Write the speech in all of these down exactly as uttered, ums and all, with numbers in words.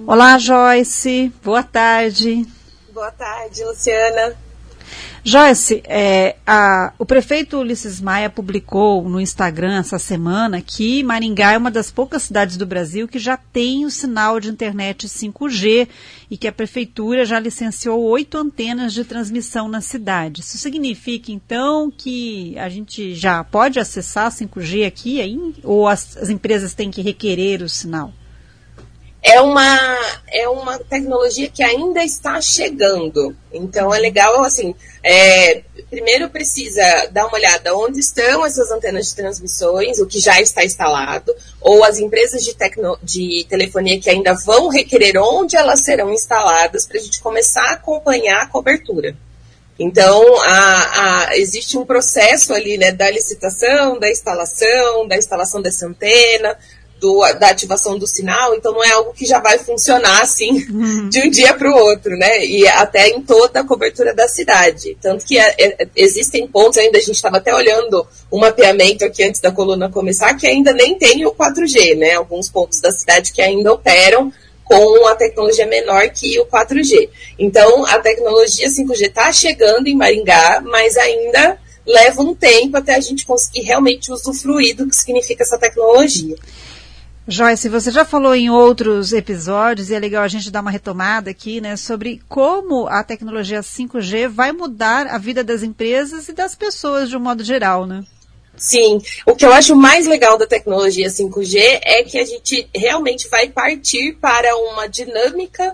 Olá, Joyce. Boa tarde. Boa tarde, Luciana. Joyce, é, a, o prefeito Ulisses Maia publicou no Instagram essa semana que Maringá é uma das poucas cidades do Brasil que já tem o sinal de internet cinco G e que a prefeitura já licenciou oito antenas de transmissão na cidade. Isso significa, então, que a gente já pode acessar cinco G aqui aí, ou as, as empresas têm que requerer o sinal? É uma, é uma tecnologia que ainda está chegando. Então, é legal, assim, é, primeiro precisa dar uma olhada onde estão essas antenas de transmissões, o que já está instalado, ou as empresas de, tecno, de telefonia que ainda vão requerer onde elas serão instaladas, para a gente começar a acompanhar a cobertura. Então, a, a, existe um processo ali, né, da licitação, da instalação, da instalação dessa antena, Do, da ativação do sinal, então não é algo que já vai funcionar assim uhum. de um dia para o outro, né? E até em toda a cobertura da cidade. Tanto que é, é, existem pontos ainda, a gente estava até olhando um mapeamento aqui antes da coluna começar, que ainda nem tem o quatro G, né? Alguns pontos da cidade que ainda operam com a tecnologia menor que o quatro G. Então, a tecnologia cinco G está chegando em Maringá, mas ainda leva um tempo até a gente conseguir realmente usufruir do que significa essa tecnologia. Joyce, você já falou em outros episódios, e é legal a gente dar uma retomada aqui, né, sobre como a tecnologia cinco G vai mudar a vida das empresas e das pessoas de um modo geral, né? Sim, o que eu acho mais legal da tecnologia cinco G é que a gente realmente vai partir para uma dinâmica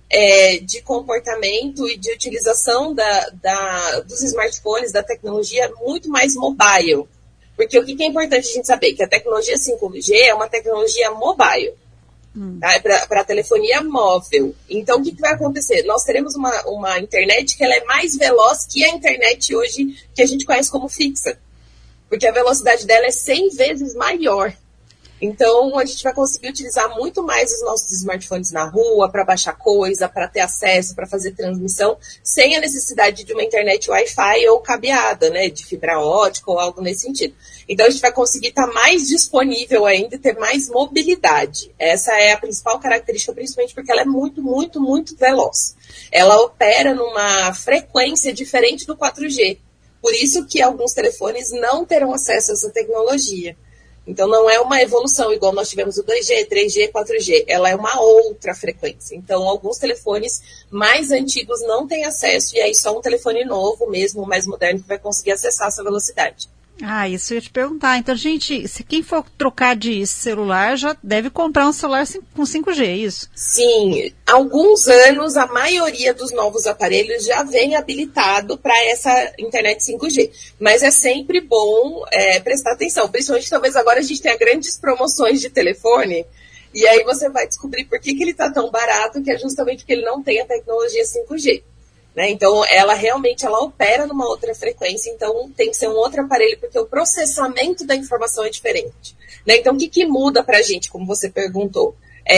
é, de comportamento e de utilização da, da, dos smartphones, da tecnologia muito mais mobile. Porque o que é importante a gente saber? Que a tecnologia cinco G é uma tecnologia mobile, hum. tá? É para telefonia móvel. Então, o que, que vai acontecer? Nós teremos uma, uma internet que ela é mais veloz que a internet hoje que a gente conhece como fixa. Porque a velocidade dela é cem vezes maior. Então, a gente vai conseguir utilizar muito mais os nossos smartphones na rua, para baixar coisa, para ter acesso, para fazer transmissão, sem a necessidade de uma internet Wi-Fi ou cabeada, né, de fibra ótica ou algo nesse sentido. Então, a gente vai conseguir estar mais disponível ainda e ter mais mobilidade. Essa é a principal característica, principalmente porque ela é muito, muito, muito veloz. Ela opera numa frequência diferente do quatro G. Por isso que alguns telefones não terão acesso a essa tecnologia. Então, não é uma evolução igual nós tivemos o dois G, três G, quatro G. Ela é uma outra frequência. Então, alguns telefones mais antigos não têm acesso. E aí, só um telefone novo mesmo, mais moderno, que vai conseguir acessar essa velocidade. Ah, isso eu ia te perguntar. Então, gente, se quem for trocar de celular, já deve comprar um celular com cinco G, é isso? Sim. Há alguns anos, a maioria dos novos aparelhos já vem habilitado para essa internet cinco G. Mas é sempre bom é, prestar atenção. Principalmente, talvez agora a gente tenha grandes promoções de telefone. E aí você vai descobrir por que, que ele está tão barato, que é justamente porque ele não tem a tecnologia cinco G. Né? Então, ela realmente ela opera numa outra frequência, então tem que ser um outro aparelho, porque o processamento da informação é diferente. Né? Então, o que, que muda para a gente, como você perguntou?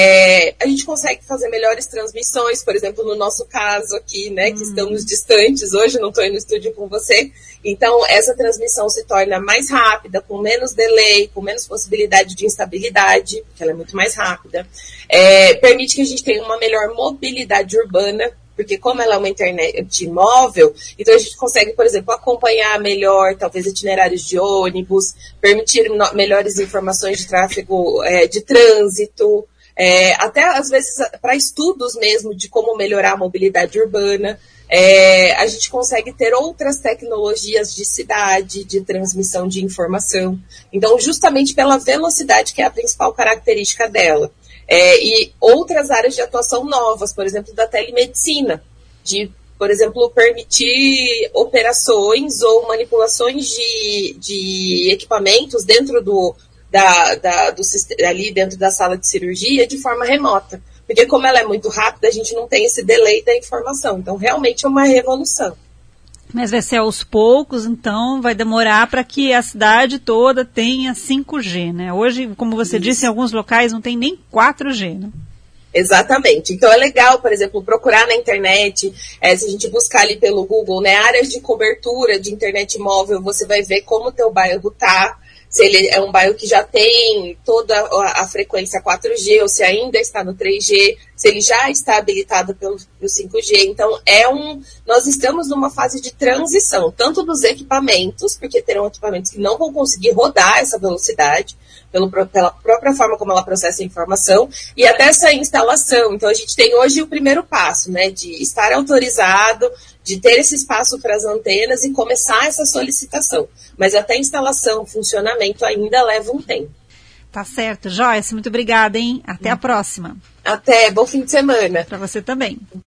É, a gente consegue fazer melhores transmissões, por exemplo, no nosso caso aqui, né, que hum. estamos distantes hoje, não estou aí no estúdio com você. Então, essa transmissão se torna mais rápida, com menos delay, com menos possibilidade de instabilidade, porque ela é muito mais rápida. É, permite que a gente tenha uma melhor mobilidade urbana, porque como ela é uma internet móvel, então a gente consegue, por exemplo, acompanhar melhor, talvez, itinerários de ônibus, permitir no- melhores informações de tráfego, é, de trânsito, é, até às vezes para estudos mesmo de como melhorar a mobilidade urbana. É, a gente consegue ter outras tecnologias de cidade, de transmissão de informação. Então, justamente pela velocidade, que é a principal característica dela. É, e outras áreas de atuação novas, por exemplo, da telemedicina, de, por exemplo, permitir operações ou manipulações de, de equipamentos dentro do, da, da, do, ali dentro da sala de cirurgia de forma remota. Porque como ela é muito rápida, a gente não tem esse delay da informação. Então, realmente é uma revolução. Mas vai ser aos poucos, então vai demorar para que a cidade toda tenha cinco G, né? Hoje, como você Isso. disse, em alguns locais não tem nem quatro G, né? Exatamente. Então é legal, por exemplo, procurar na internet, é, se a gente buscar ali pelo Google, né, áreas de cobertura de internet móvel, você vai ver como o teu bairro tá, se ele é um bairro que já tem toda a, a frequência quatro G ou se ainda está no três G, se ele já está habilitado pelo, pelo cinco G. Então, é um, nós estamos numa fase de transição, tanto dos equipamentos, porque terão equipamentos que não vão conseguir rodar essa velocidade, pelo, pela própria forma como ela processa a informação, e até essa instalação. Então, a gente tem hoje o primeiro passo, né, de estar autorizado, de ter esse espaço para as antenas e começar essa solicitação. Mas até a instalação, funcionamento ainda leva um tempo. Tá certo. Joyce, muito obrigada, hein? Até a próxima. Até, bom fim de semana. Para você também.